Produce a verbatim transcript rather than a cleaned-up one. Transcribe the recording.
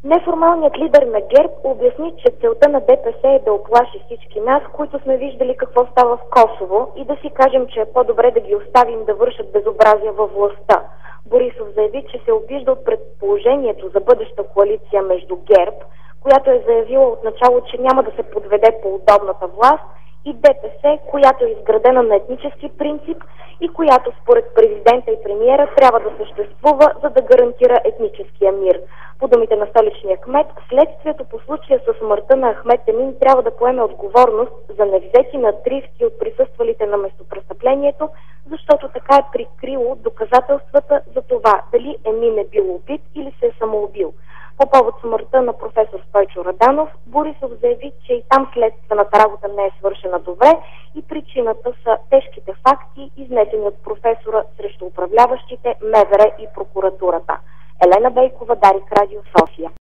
Неформалният лидер на ГЕРБ обясни, че целта на ДПС е да оплаши всички нас, които сме виждали какво става в Косово, и да си кажем, че е по-добре да ги оставим да вършат безобразия във властта. Борисов заяви, че се обижда от предположението за бъдеща коалиция между ГЕРБ, която е заявила отначало, че няма да се подведе по удобната власт, и ДПС, която е изградена на етнически принцип и която според президента и премиера трябва да съществува, за да гарантира етническия мир. По думите на столичния кмет, следствието по случая със смъртта на Ахмед Емин трябва да поеме отговорност за невзети на отривки от присъствалите на местопрестъплението, защото така е прикрило доказателствата за това дали Емин е бил убит или се е самоубил. По повод смъртта на професор Стойчо Раданов, Борисов заяви, че и там следствената работа не е свършена добре и причината са тежките факти, изнесени от професора срещу управляващите, МВР и прокуратурата. Елена Бейкова, Дарик, Радио София.